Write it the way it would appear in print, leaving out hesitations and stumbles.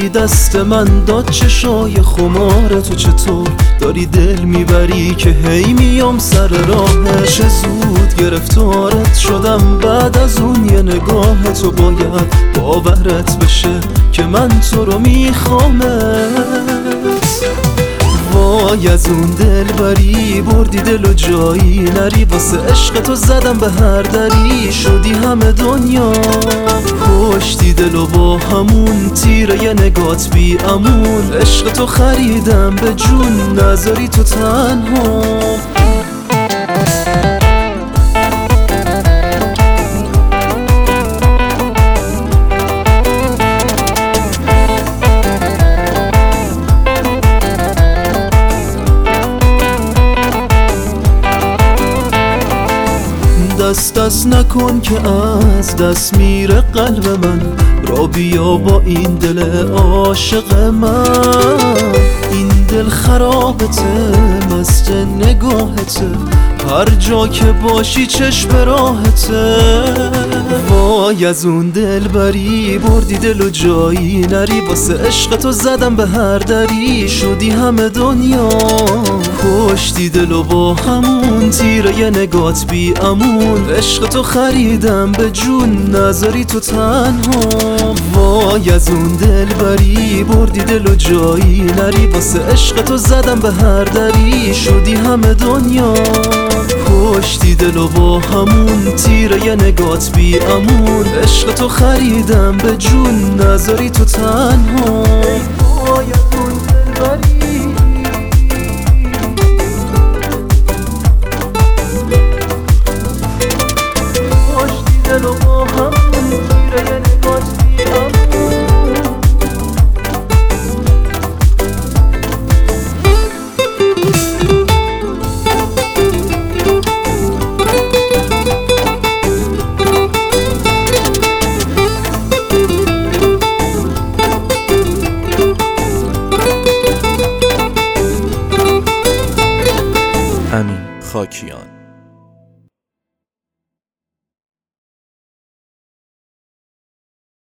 وقتی دست من داد چشای خمار تو، چطور داری دل میبری که هی میام سر راه. چه زود گرفتارت شدم بعد از اون یه نگاه تو، باید باورت بشه که من تو رو میخوامت. وای از اون دل بری بردی دل و جایی نری، واسه عشق تو زدم به هر دری، شدی همه دنیا کشتی دل و با همون تیره یه نگات بی امون. عشق تو خریدم به جون نذاری تو تنها. دست نکن که از دست میره قلب من، را بیا با این دل عاشق من. این دل خرابته مست نگاهته، هر جا که باشی چشم راهته. وای از اون دل بری بردی دل و جایی نری، واسه عشق تو زدم به هر دری، شدی همه دنیا کشتی دل و با همون تیره یه نگات بی امون. عشق تو خریدم به جون نذاری تو تنها. وای از اون دل بری بردی دل و جایی نری، واسه عشق تو زدم به هر دری، شدی همه دنیا کشتی دل و با همون تیره یه نگات بی امون. عشق تو خریدم به جون نذاری تو تنها. وای از اون دل بری کشتی دل و با همون تیره یه نگات بی امون. امین خاکیان.